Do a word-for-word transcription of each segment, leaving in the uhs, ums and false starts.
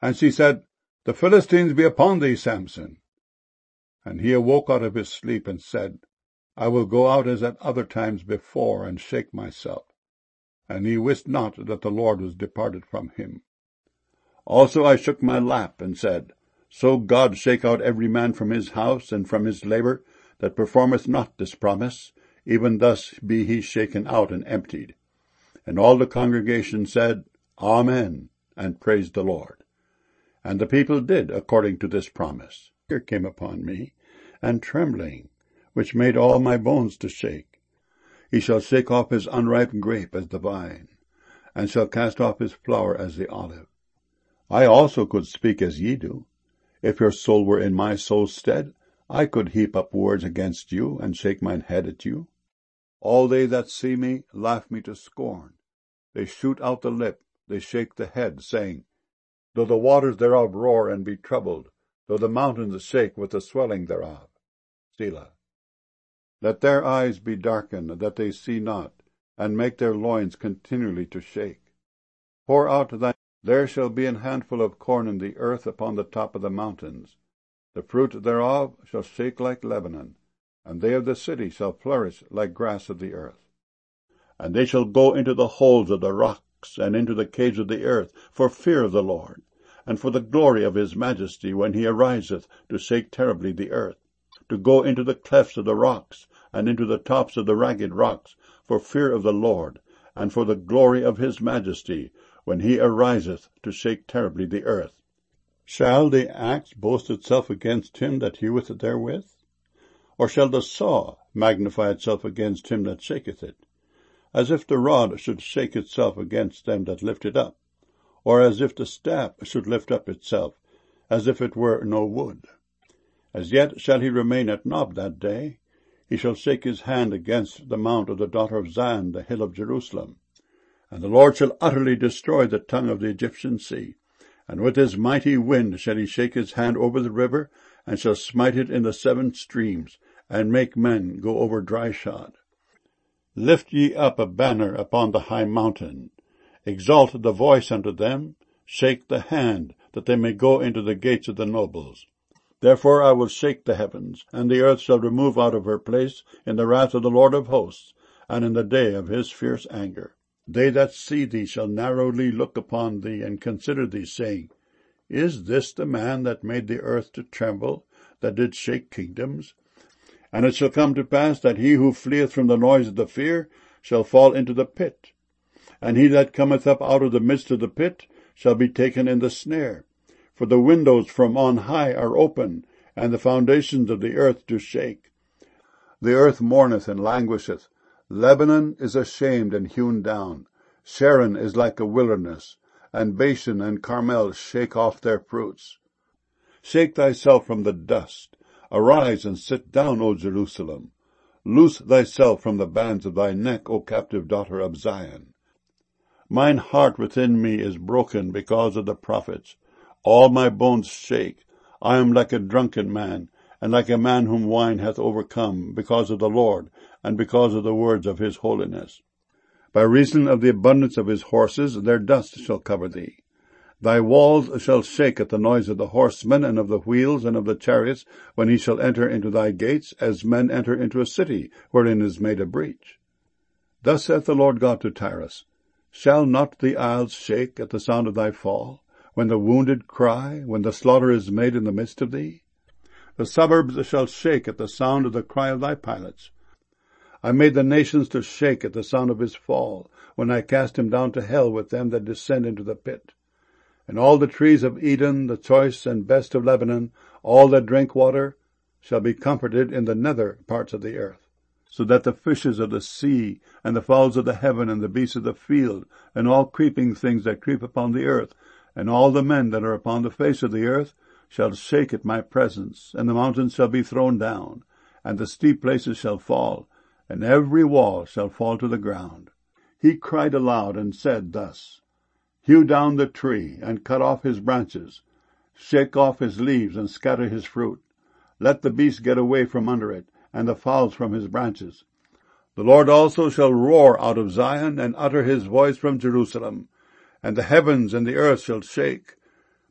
And she said, The Philistines be upon thee, Samson. And he awoke out of his sleep, and said, I will go out as at other times before, and shake myself. And he wist not that the Lord was departed from him. Also I shook my lap, and said, So God shake out every man from his house, and from his labour, that performeth not this promise, even thus be he shaken out and emptied. And all the congregation said, Amen, and praised the Lord. And the people did according to this promise. Fear came upon me, and trembling, which made all my bones to shake. He shall shake off his unripe grape as the vine, and shall cast off his flower as the olive. I also could speak as ye do. If your soul were in my soul's stead, I could heap up words against you, and shake mine head at you. All they that see me laugh me to scorn. They shoot out the lip, they shake the head, saying, Though the waters thereof roar and be troubled, though the mountains shake with the swelling thereof. Selah. Let their eyes be darkened, that they see not, and make their loins continually to shake. Pour out thy There shall be an handful of corn in the earth upon the top of the mountains. The fruit thereof shall shake like Lebanon, and they of the city shall flourish like grass of the earth. And they shall go into the holes of the rocks, and into the caves of the earth, for fear of the Lord, and for the glory of his majesty, when he ariseth to shake terribly the earth, to go into the clefts of the rocks, and into the tops of the ragged rocks, for fear of the Lord, and for the glory of his majesty, when he ariseth to shake terribly the earth. Shall the axe boast itself against him that heweth it therewith? Or shall the saw magnify itself against him that shaketh it? As if the rod should shake itself against them that lift it up, or as if the staff should lift up itself, as if it were no wood. As yet shall he remain at Nob that day. He shall shake his hand against the mount of the daughter of Zion, the hill of Jerusalem. And the Lord shall utterly destroy the tongue of the Egyptian sea. And with his mighty wind shall he shake his hand over the river, and shall smite it in the seven streams, and make men go over dry shod. Lift ye up a banner upon the high mountain. Exalt the voice unto them. Shake the hand, that they may go into the gates of the nobles. Therefore I will shake the heavens, and the earth shall remove out of her place in the wrath of the Lord of hosts, and in the day of his fierce anger. They that see thee shall narrowly look upon thee, and consider thee, saying, Is this the man that made the earth to tremble, that did shake kingdoms? And it shall come to pass that he who fleeth from the noise of the fear shall fall into the pit. And he that cometh up out of the midst of the pit shall be taken in the snare. For the windows from on high are open, and the foundations of the earth do shake. The earth mourneth and languisheth. Lebanon is ashamed and hewn down. Sharon is like a wilderness, and Bashan and Carmel shake off their fruits. Shake thyself from the dust. Arise and sit down, O Jerusalem. Loose thyself from the bands of thy neck, O captive daughter of Zion. Mine heart within me is broken because of the prophets. All my bones shake. I am like a drunken man, and like a man whom wine hath overcome, because of the Lord, and because of the words of his holiness. By reason of the abundance of his horses, their dust shall cover thee. Thy walls shall shake at the noise of the horsemen, and of the wheels, and of the chariots, when he shall enter into thy gates, as men enter into a city, wherein is made a breach. Thus saith the Lord God to Tyrus, Shall not the isles shake at the sound of thy fall, when the wounded cry, when the slaughter is made in the midst of thee? The suburbs shall shake at the sound of the cry of thy pilots. I made the nations to shake at the sound of his fall, when I cast him down to hell with them that descend into the pit. And all the trees of Eden, the choice and best of Lebanon, all that drink water, shall be comforted in the nether parts of the earth, so that the fishes of the sea, and the fowls of the heaven, and the beasts of the field, and all creeping things that creep upon the earth, and all the men that are upon the face of the earth, shall shake at my presence, and the mountains shall be thrown down, and the steep places shall fall, and every wall shall fall to the ground. He cried aloud and said thus, Hew down the tree, and cut off his branches. Shake off his leaves, and scatter his fruit. Let the beast get away from under it, and the fowls from his branches. The Lord also shall roar out of Zion, and utter his voice from Jerusalem. And the heavens and the earth shall shake.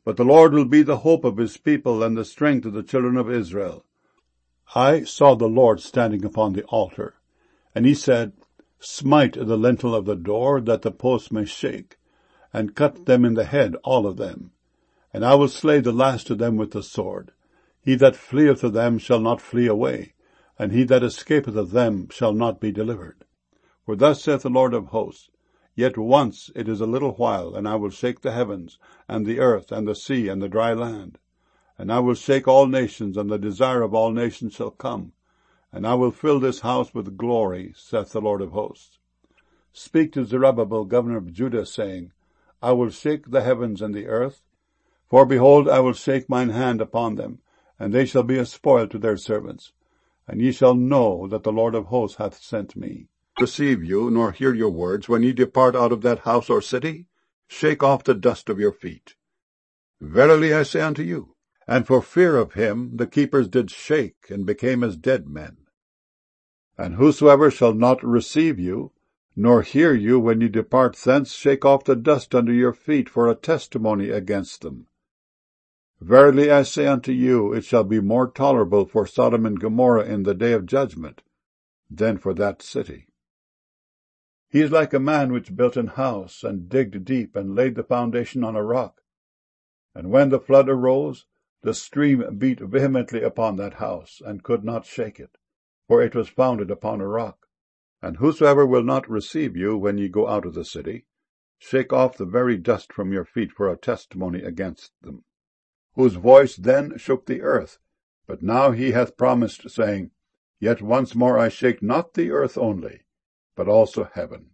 But the Lord will be the hope of his people and the strength of the children of Israel. I saw the Lord standing upon the altar, and he said, Smite the lintel of the door, that the posts may shake, and cut them in the head, all of them. And I will slay the last of them with the sword. He that fleeth of them shall not flee away, and he that escapeth of them shall not be delivered. For thus saith the Lord of hosts, Yet once it is a little while, and I will shake the heavens, and the earth, and the sea, and the dry land. And I will shake all nations, and the desire of all nations shall come. And I will fill this house with glory, saith the Lord of hosts. Speak to Zerubbabel, governor of Judah, saying, I will shake the heavens and the earth. For behold, I will shake mine hand upon them, and they shall be a spoil to their servants. And ye shall know that the Lord of hosts hath sent me. Receive you, nor hear your words, when ye depart out of that house or city. Shake off the dust of your feet. Verily I say unto you, and for fear of him the keepers did shake, and became as dead men. And whosoever shall not receive you, nor hear you when ye depart thence, shake off the dust under your feet for a testimony against them. Verily I say unto you, it shall be more tolerable for Sodom and Gomorrah in the day of judgment than for that city. He is like a man which built an house, and digged deep, and laid the foundation on a rock. And when the flood arose, the stream beat vehemently upon that house, and could not shake it, for it was founded upon a rock. And whosoever will not receive you when ye go out of the city, shake off the very dust from your feet for a testimony against them. Whose voice then shook the earth, but now he hath promised, saying, Yet once more I shake not the earth only, but also heaven.